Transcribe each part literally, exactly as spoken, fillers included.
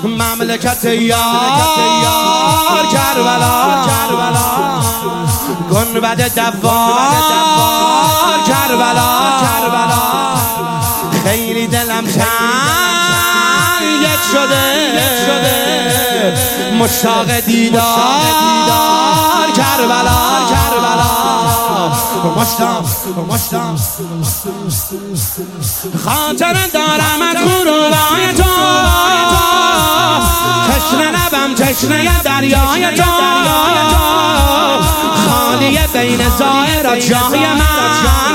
مملکت یار کربلا گنبد دوار کربلا خیلی دلم تنگ شده مشتاق دیدار کربلا مشتاق مشتاق خاطر دارم از غروبای تو تشنه لبم تشنه دریای تو خالی بین ظاهر جای من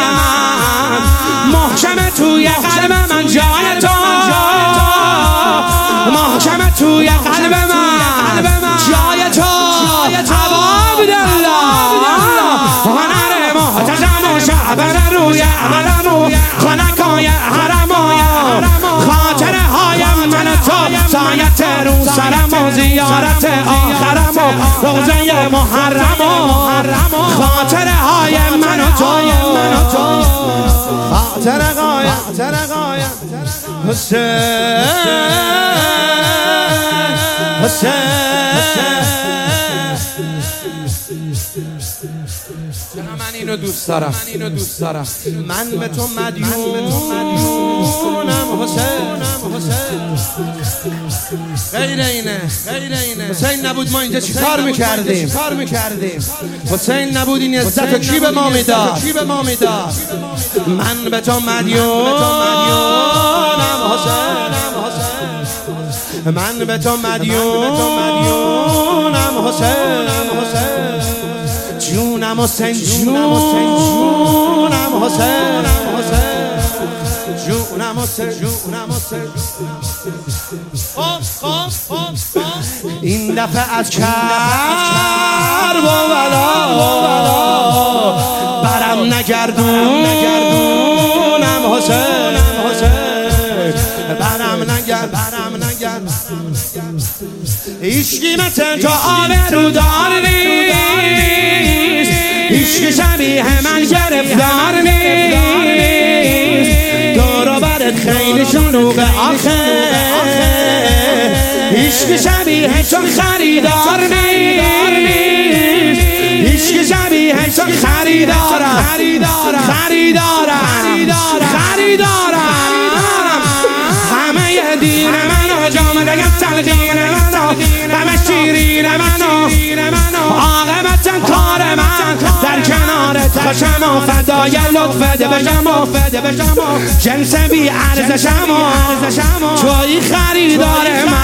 محکم توی قلب من جای تو محکم توی قلب من جای تو عبدالله هنر محتشم و شعبر روی علم خنکای حرم خاطره هایم من تو سایت رو سرم و زیارت آخرم و روزه محرم خاطره هایم من تو خاطره قایم حسین حسین من اینو دوست دارم من اینو دوست دارم من به تو مدیونم حسین غیر اینه حسین نبود ما اینجا چی کار میکردیم حسین نبود این عزت کی به ما میداد من به تو مدیونم حسین من به تو مدیونم حسین جونم حسین جونم حسین جونم حسین جونم حسین این دفعه از کرب و بلا برم نگردونم حسین برم نگرد عشقی مثل تو آبرودار نیست عشق شبیه من گرفتار نیست دور و برت خیلی شلوغ آخه عشق شبیه تو خریدار نیست عشق شبیه تو خریدارم خریدارم همه دین منو جامعه تلقین منو همه شیرین منو عاقبت کار من در کنارت خوشم و فدای لطفت بشم و جنس بی ارزشم و توی خریدار من